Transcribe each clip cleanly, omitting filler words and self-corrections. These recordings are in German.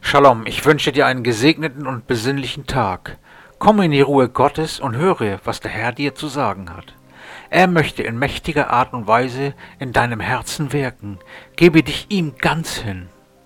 Shalom, ich wünsche dir einen gesegneten und besinnlichen Tag. Komm in die Ruhe Gottes und höre, was der Herr dir zu sagen hat. Er möchte in mächtiger Art und Weise in deinem Herzen wirken. Gebe dich ihm ganz hin.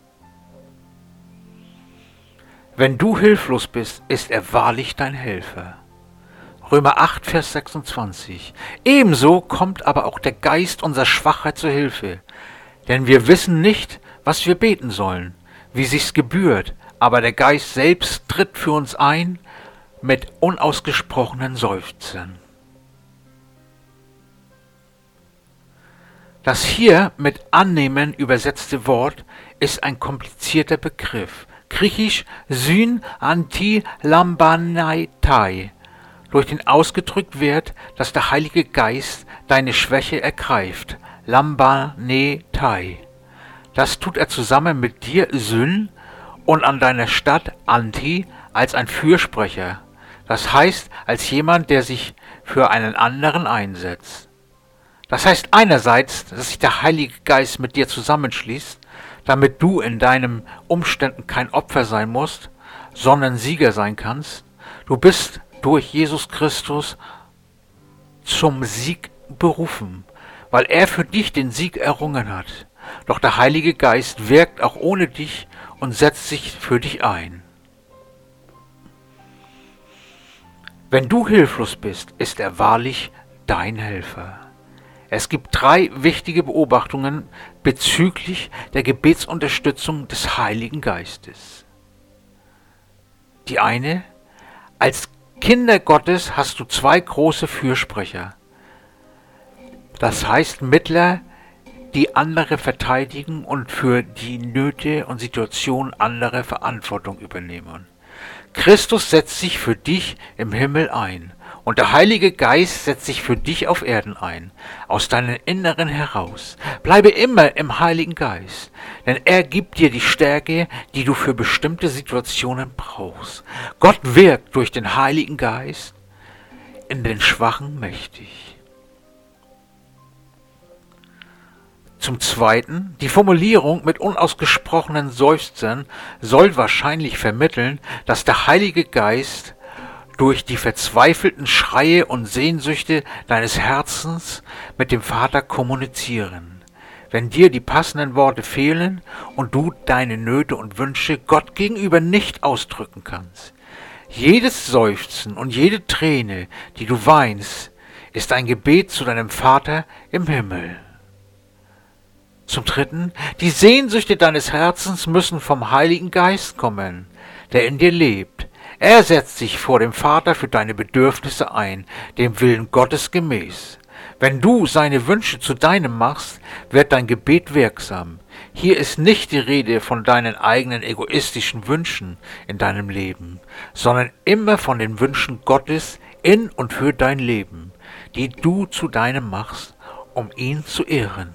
Wenn du hilflos bist, ist er wahrlich dein Helfer. Römer 8, Vers 26. Ebenso kommt aber auch der Geist unserer Schwachheit zur Hilfe. Denn wir wissen nicht, was wir beten sollen, wie sich's gebührt, aber der Geist selbst tritt für uns ein mit unausgesprochenen Seufzern. Das hier mit annehmen übersetzte Wort ist ein komplizierter Begriff. Griechisch syn anti lambanaitai, durch den ausgedrückt wird, dass der Heilige Geist deine Schwäche ergreift. Lambanaitai. Das tut er zusammen mit dir, Syn, und an deiner Stadt, Anti, als ein Fürsprecher. Das heißt, als jemand, der sich für einen anderen einsetzt. Das heißt einerseits, dass sich der Heilige Geist mit dir zusammenschließt, damit du in deinen Umständen kein Opfer sein musst, sondern Sieger sein kannst. Du bist durch Jesus Christus zum Sieg berufen, weil er für dich den Sieg errungen hat. Doch der Heilige Geist wirkt auch ohne dich und setzt sich für dich ein. Wenn du hilflos bist, ist er wahrlich dein Helfer. Es gibt 3 wichtige Beobachtungen bezüglich der Gebetsunterstützung des Heiligen Geistes. Die eine: Als Kinder Gottes hast du 2 große Fürsprecher. Das heißt Mittler, die andere verteidigen und für die Nöte und Situationen anderer Verantwortung übernehmen. Christus setzt sich für dich im Himmel ein und der Heilige Geist setzt sich für dich auf Erden ein, aus deinem Inneren heraus. Bleibe immer im Heiligen Geist, denn er gibt dir die Stärke, die du für bestimmte Situationen brauchst. Gott wirkt durch den Heiligen Geist in den Schwachen mächtig. Zum Zweiten, die Formulierung mit unausgesprochenen Seufzern soll wahrscheinlich vermitteln, dass der Heilige Geist durch die verzweifelten Schreie und Sehnsüchte deines Herzens mit dem Vater kommunizieren. Wenn dir die passenden Worte fehlen und du deine Nöte und Wünsche Gott gegenüber nicht ausdrücken kannst. Jedes Seufzen und jede Träne, die du weinst, ist ein Gebet zu deinem Vater im Himmel. Zum Dritten, die Sehnsüchte deines Herzens müssen vom Heiligen Geist kommen, der in dir lebt. Er setzt sich vor dem Vater für deine Bedürfnisse ein, dem Willen Gottes gemäß. Wenn du seine Wünsche zu deinem machst, wird dein Gebet wirksam. Hier ist nicht die Rede von deinen eigenen egoistischen Wünschen in deinem Leben, sondern immer von den Wünschen Gottes in und für dein Leben, die du zu deinem machst, um ihn zu ehren.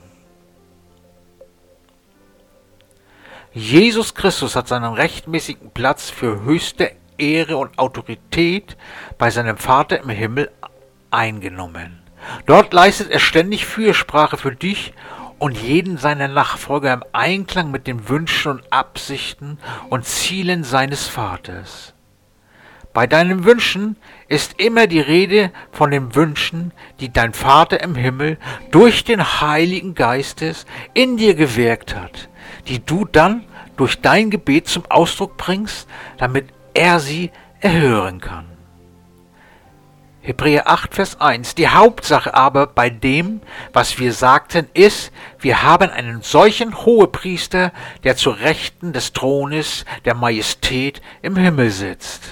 Jesus Christus hat seinen rechtmäßigen Platz für höchste Ehre und Autorität bei seinem Vater im Himmel eingenommen. Dort leistet er ständig Fürsprache für dich und jeden seiner Nachfolger im Einklang mit den Wünschen und Absichten und Zielen seines Vaters. Bei deinen Wünschen ist immer die Rede von den Wünschen, die dein Vater im Himmel durch den Heiligen Geistes in dir gewirkt hat, die du dann durch dein Gebet zum Ausdruck bringst, damit er sie erhören kann. Hebräer 8, Vers 1. Die Hauptsache aber bei dem, was wir sagten, ist, wir haben einen solchen Hohepriester, der zur Rechten des Thrones der Majestät im Himmel sitzt.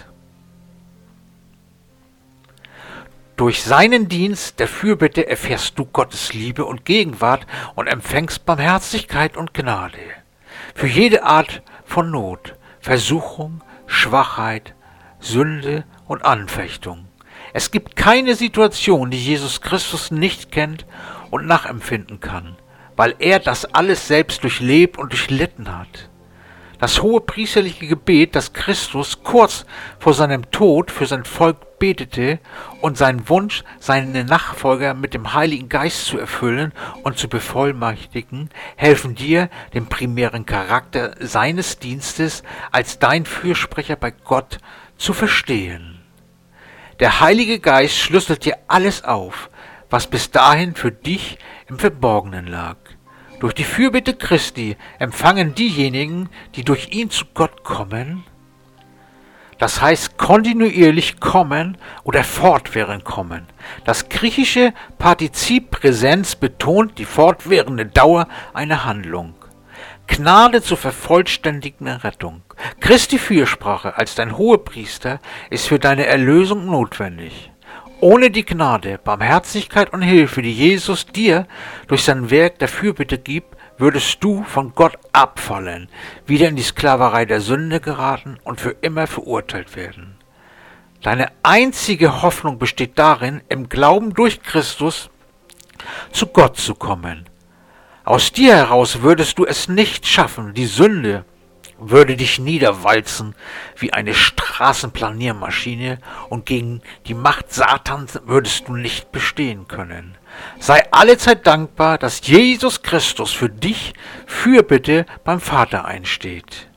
Durch seinen Dienst der Fürbitte erfährst du Gottes Liebe und Gegenwart und empfängst Barmherzigkeit und Gnade. Für jede Art von Not, Versuchung, Schwachheit, Sünde und Anfechtung. Es gibt keine Situation, die Jesus Christus nicht kennt und nachempfinden kann, weil er das alles selbst durchlebt und durchlitten hat. Das hohe priesterliche Gebet, das Christus kurz vor seinem Tod für sein Volk betete und seinen Wunsch, seine Nachfolger mit dem Heiligen Geist zu erfüllen und zu bevollmächtigen, helfen dir, den primären Charakter seines Dienstes als dein Fürsprecher bei Gott zu verstehen. Der Heilige Geist schlüsselt dir alles auf, was bis dahin für dich im Verborgenen lag. Durch die Fürbitte Christi empfangen diejenigen, die durch ihn zu Gott kommen, das heißt kontinuierlich kommen oder fortwährend kommen. Das griechische Partizip Präsens betont die fortwährende Dauer einer Handlung. Gnade zur vervollständigten Rettung. Christi Fürsprache als dein Hohepriester ist für deine Erlösung notwendig. Ohne die Gnade, Barmherzigkeit und Hilfe, die Jesus dir durch sein Werk der Fürbitte gibt, würdest du von Gott abfallen, wieder in die Sklaverei der Sünde geraten und für immer verurteilt werden. Deine einzige Hoffnung besteht darin, im Glauben durch Christus zu Gott zu kommen. Aus dir heraus würdest du es nicht schaffen, die Sünde würde dich niederwalzen wie eine Straßenplaniermaschine und gegen die Macht Satans würdest du nicht bestehen können. Sei allezeit dankbar, dass Jesus Christus für dich Fürbitte beim Vater einsteht.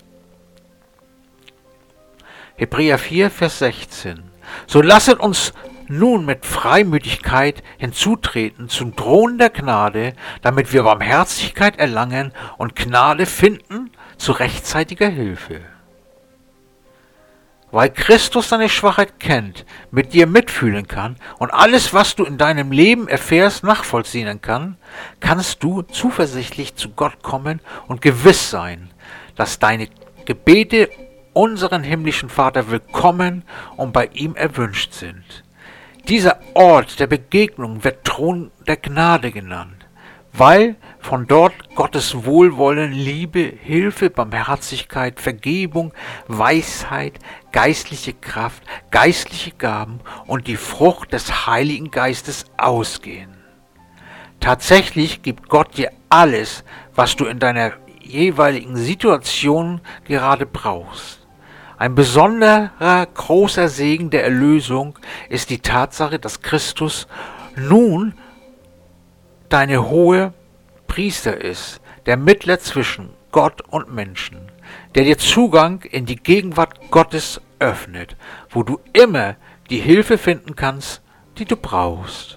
Hebräer 4, Vers 16. So lasset uns nun mit Freimütigkeit hinzutreten zum Thron der Gnade, damit wir Barmherzigkeit erlangen und Gnade finden zu rechtzeitiger Hilfe. Weil Christus deine Schwachheit kennt, mit dir mitfühlen kann und alles, was du in deinem Leben erfährst, nachvollziehen kann, kannst du zuversichtlich zu Gott kommen und gewiss sein, dass deine Gebete unseren himmlischen Vater willkommen und bei ihm erwünscht sind. Dieser Ort der Begegnung wird Thron der Gnade genannt, weil von dort Gottes Wohlwollen, Liebe, Hilfe, Barmherzigkeit, Vergebung, Weisheit, geistliche Kraft, geistliche Gaben und die Frucht des Heiligen Geistes ausgehen. Tatsächlich gibt Gott dir alles, was du in deiner jeweiligen Situation gerade brauchst. Ein besonderer großer Segen der Erlösung ist die Tatsache, dass Christus nun deine hohe Priester ist, der Mittler zwischen Gott und Menschen, der dir Zugang in die Gegenwart Gottes öffnet, wo du immer die Hilfe finden kannst, die du brauchst.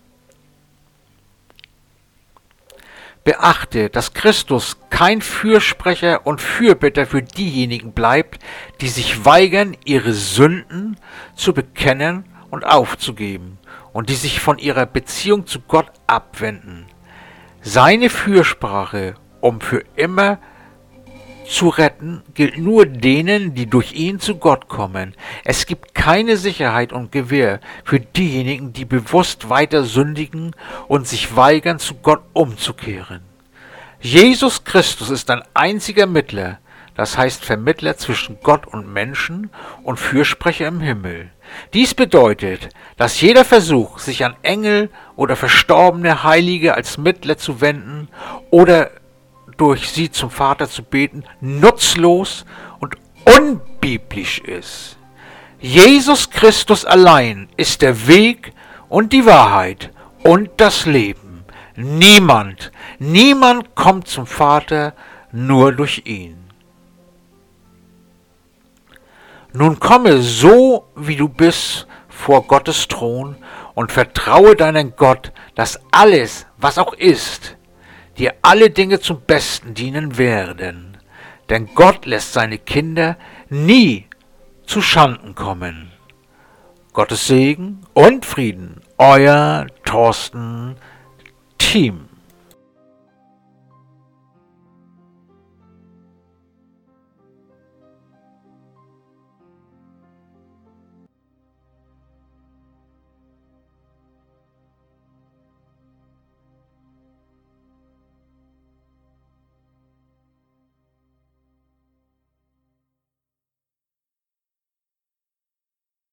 Beachte, dass Christus kein Fürsprecher und Fürbitter für diejenigen bleibt, die sich weigern, ihre Sünden zu bekennen und aufzugeben und die sich von ihrer Beziehung zu Gott abwenden. Seine Fürsprache, um für immer zu retten, gilt nur denen, die durch ihn zu Gott kommen. Es gibt keine Sicherheit und Gewähr für diejenigen, die bewusst weiter sündigen und sich weigern, zu Gott umzukehren. Jesus Christus ist ein einziger Mittler, das heißt Vermittler zwischen Gott und Menschen und Fürsprecher im Himmel. Dies bedeutet, dass jeder Versuch, sich an Engel oder verstorbene Heilige als Mittler zu wenden oder durch sie zum Vater zu beten, nutzlos und unbiblisch ist. Jesus Christus allein ist der Weg und die Wahrheit und das Leben. Niemand kommt zum Vater nur durch ihn. Nun komme so, wie du bist, vor Gottes Thron und vertraue deinen Gott, dass alles, was auch ist, dir alle Dinge zum Besten dienen werden. Denn Gott lässt seine Kinder nie zu Schanden kommen. Gottes Segen und Frieden, euer Thorsten Thieme.